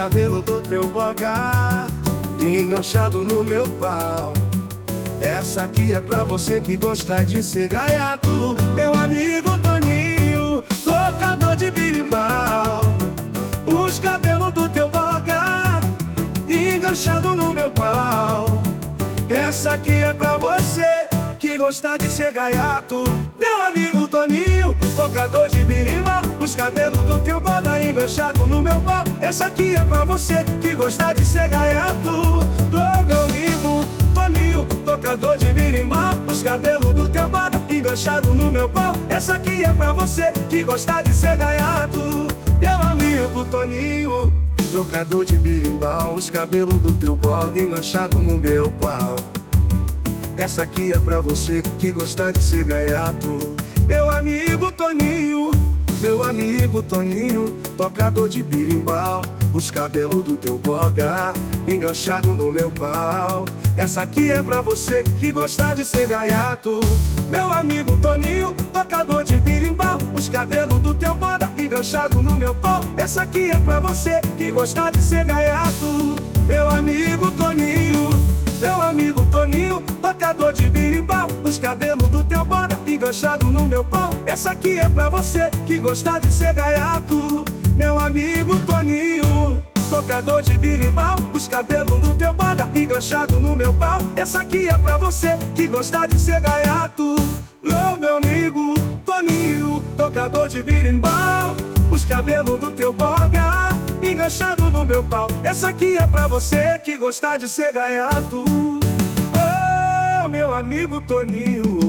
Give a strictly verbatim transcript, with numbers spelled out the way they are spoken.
cabelos do teu boga enganchado no meu pau. Essa aqui é pra você que gosta de ser gaiato. Meu amigo Toninho, tocador de birimbau. Os cabelos do teu boga enganchado no meu pau. Essa aqui é pra você que gosta de ser gaiato. Meu amigo Toninho, tocador de birimbau. Os cabelos do teu boga enganchado no meu pau. Essa aqui é pra você que gosta de ser gaiato. Meu amigo Toninho, tocador de birimbau. Os cabelos do teu boga enganchado no meu pau. Essa aqui é pra você que gosta de ser gaiato. Meu amigo Toninho, tocador de birimbau. Os cabelos do teu boga enganchado no meu pau. Essa aqui é pra você que gosta de ser gaiato. Meu amigo Toninho, meu amigo Toninho, tocador de birimbau. Os cabelos do teu boga enganchado no meu pau. Essa aqui é pra você que gosta de ser gaiato. Meu amigo Toninho, tocador de birimbau. Os cabelos do teu boga enganchado no meu pau. Essa aqui é pra você que gosta de ser gaiato. Meu amigo Toninho, meu amigo Toninho, tocador de birimbau. Os cabelos do teu boga enganchado no meu pau. Essa aqui é pra você que gosta de ser gaiato. Meu amigo Toninho, tocador de birimbau. Os cabelos do teu boga enganchado no meu pau. Essa aqui é pra você que gosta de ser gaiato. Oh, meu amigo Toninho, tocador de birimbau. Os cabelos do teu boga enganchado no meu pau. Essa aqui é pra você que gosta de ser gaiato. Oh, meu amigo Toninho.